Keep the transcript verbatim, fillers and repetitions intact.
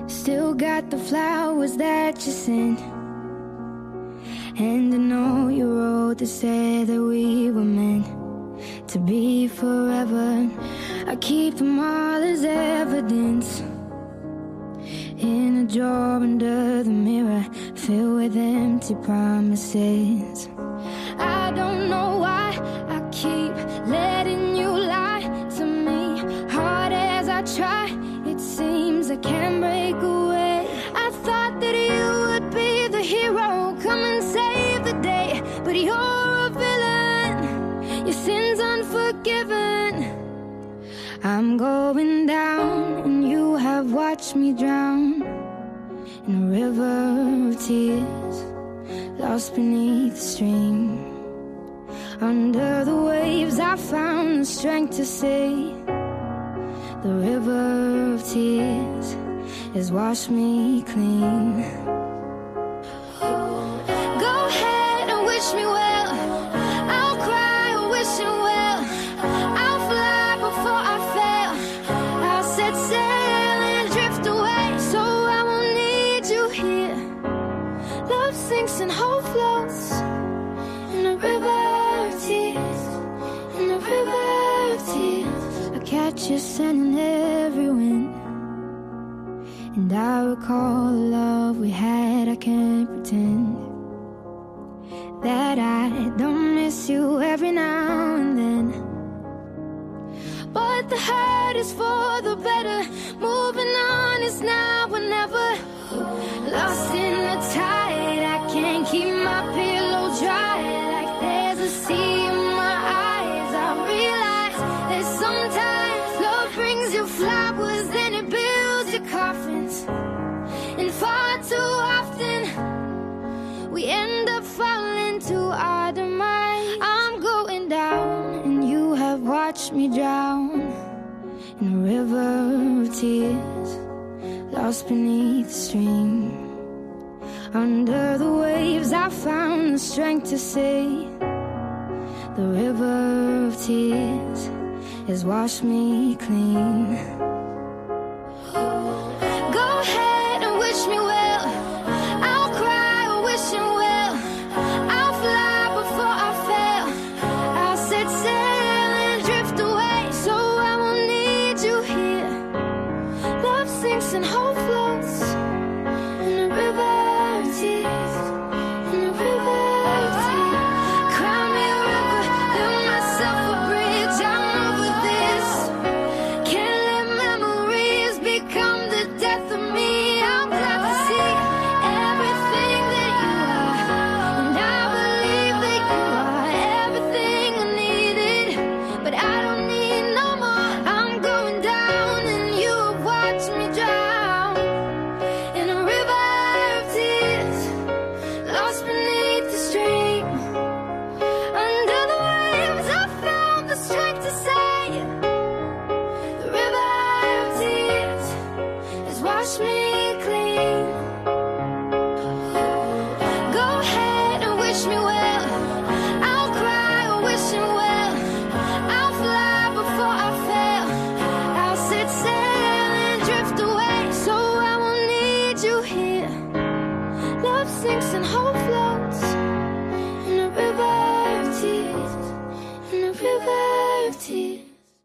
Still got the flowers that you sent, and I know you wrote to say that we were meant to be forever. I keep them all as evidence in a drawer under the mirror, filled with empty promises. I don't know why I keep letting you lie to me. Hard as I try, it seems I can't break away. I thought that you would be the hero, come and save the day, but you're a villain, your sin's unforgiven. I'm going down, and you have watched me drown in a river of tears, lost beneath the stream. Under the waves I found the strength to say, the river of tears has washed me clean. Go ahead and wish me well, I'll cry or wish you well. I'll fly before I fail, I'll set sail and drift away, so I won't need you here. Love sinks and hope floats in a river of tears, in a river of tears. I catch you sending every wind, and I recall the love we had. I can't pretend that I don't miss you every now and then, but the hurt is for the better. Moving on is now or never. Lost in the tide, I can't keep my pillow dry. Like there's a sea in my eyes, I realize that sometimes love brings you flowers, then it builds your coffins, and far too often we end up falling to our demise. I'm going down, and you have watched me drown in a river of tears, lost beneath the stream. Under the waves I found the strength to say, the river of tears has washed me clean. Go ahead and wish me well, I'll cry or wish you well. I'll fly before I fail, I'll set sail and drift away, so I won't need you here. Love sinks and hope floats in a river of tears, in a river of tears. Cry me a river, build myself a bridge, I'm over this. Can't let memories become the death of me. I'm glad to see everything that you are, and I believe that you are everything I needed, but I don't need no more. I'm going down, and you have watched me drown in a river of tears, lost beneath the stream. Under the waves I found the strength to say, the river of tears has washed me clean. Go ahead and wish me well, I'll cry or wish you well. I'll fly before I fail, I'll set sail and drift away, so I won't need you here. Love sinks and hope floats in a river of tears, in a river of tears.